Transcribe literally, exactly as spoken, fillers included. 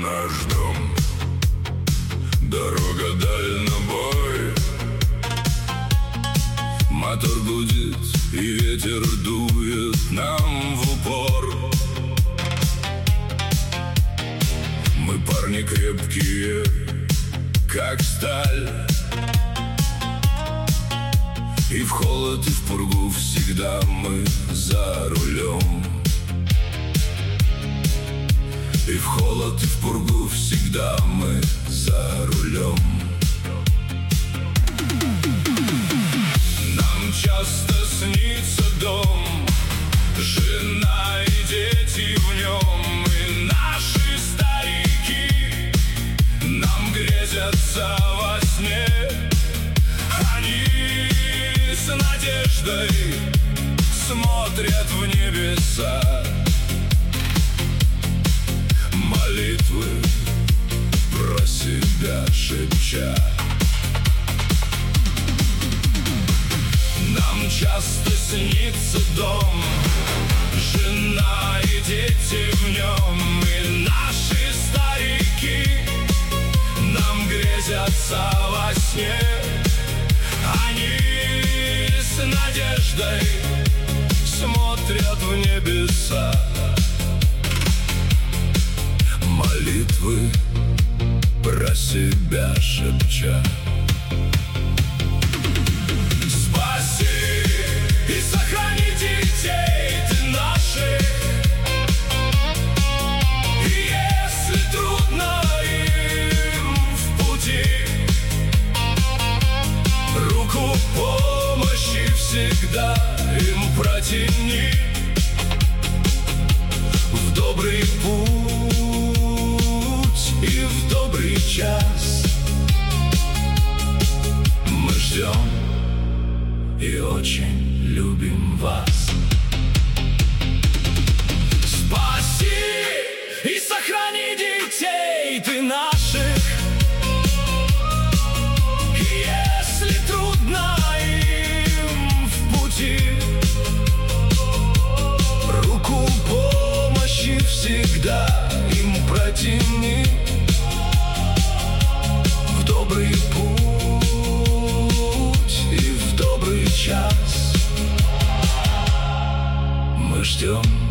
наш дом. Дорога дальнобой, мотор гудит и ветер дует нам в упор. Мы парни крепкие, как сталь, и в холод, и в пургу всегда мы за рулем. И в холод, и в пургу всегда мы за рулем. Нам часто снится дом, жена и дети в нем, и наши старики нам грезятся во сне. Они с надеждой смотрят в небеса, молитвы про себя шепча. Нам часто снится дом, жена и дети в нем, и наши старики нам грезятся во сне. Они с надеждой смотрят в небеса, молитвы про себя шепча. Спаси и сохрани детей ты наших, и если трудно им в пути, руку помощи всегда им протяни. В добрый путь и в добрый час мы ждем и очень любим вас. Спаси и сохрани детей ты наших, и если трудно им в пути, руку помощи всегда им протяни. В добрый путь и в добрый час мы ждем